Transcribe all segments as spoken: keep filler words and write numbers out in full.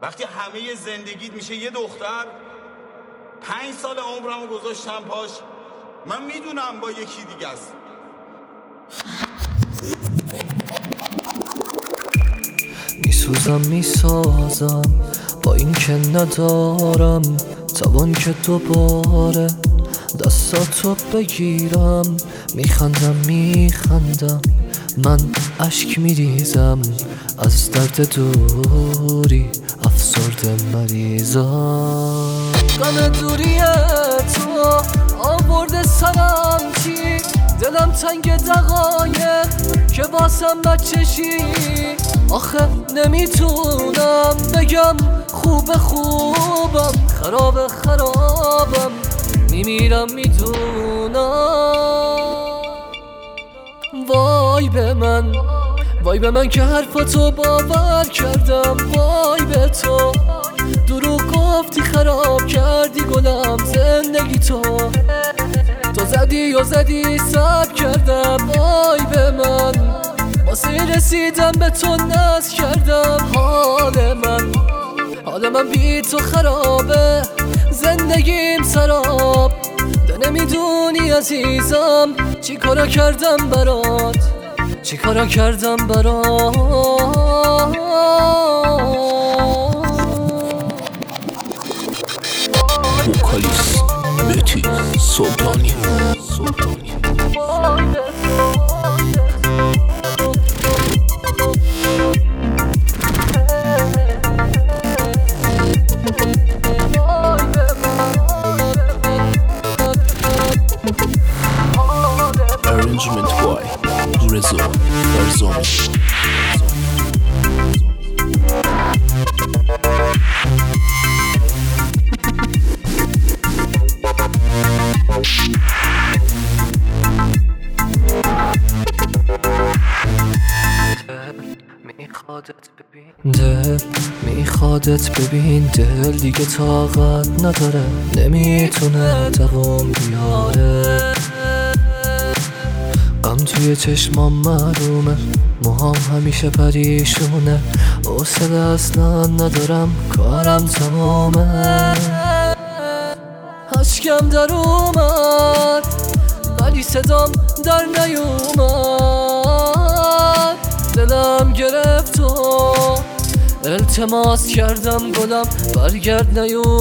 وقتی همه زندگیت میشه یه دختر، پنج سال عمرمو گذاشتم پاش، من میدونم با یکی دیگه است. میسوزم میسازم با این که ندارم توان که دوباره دستاتو بگیرم. میخندم میخندم من اشک میریزم از درد دوری افسرده مریضم. غم دوری تو آورده سرم چی، دلم تنگ دقایق که واسم بچشی. آخه نمیتونم بگم خوب خوبم، خراب خرابم، میمیرم میدونم. وای به من، وای به من که حرفاتو باور کردم. وای به تو دروغ گفتی خراب کردی گلم زندگی تو. تو زدی و زدی سب کردم. وای به من واسه رسیدم به تو ناز کردم. حال من حال من بی تو خرابه، زندگیم سراب. تو نمیدونی عزیزم چی کارا کردم برات، چی کارا کردم برات. وکالیست مهدی سلطانی سلطانی Arrangement by Rezo Barzoni. دل میخوادت ببین، دل دیگه طاقت نداره، نمیتونه دوام بیاره. غم توی چشمام معلومه، موهام همیشه پریشونه، حوصله اصلا ندارم کارم تمامه. اشکم در اومد ولی صدام در نیومد. دلم گرفت و التماس کردم گلم برگرد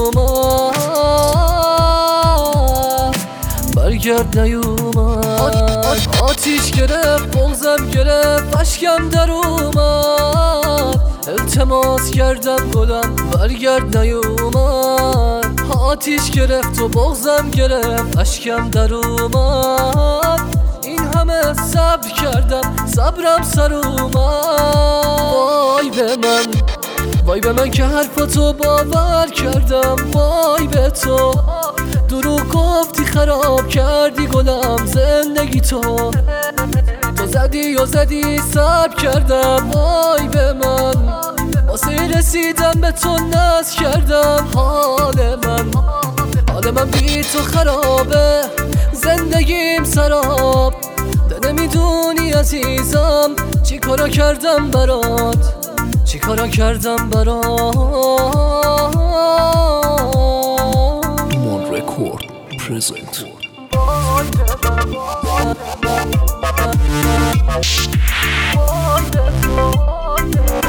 نیومد، برگرد نیومد. آتیش گرفت بغضم گرفت اشکم در اومد. التماس کردم گلم برگرد نیومد. آتیش گرفت و بغضم گرفت اشکم در اومد. این همه صبر کردم صبرم سر اومد. وای به من، وای به من که حرفاتو باور کردم. وای به تو دروغ گفتی خراب کردی گلم زندگی تو. تو زدی و زدی سب کردم. وای به من واسه رسیدم به تو ناز کردم. حال من حال من بی تو خرابه، زندگیم سراب. تو نمیدونی عزیزم چی کارا کردم برات، چی کارا کردم برات. Mon Record present. وای به من